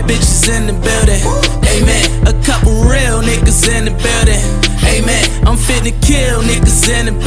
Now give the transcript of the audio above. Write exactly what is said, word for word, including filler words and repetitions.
bad bitches in the building. Amen. A couple real niggas in the building. Amen. I'm finna kill niggas in the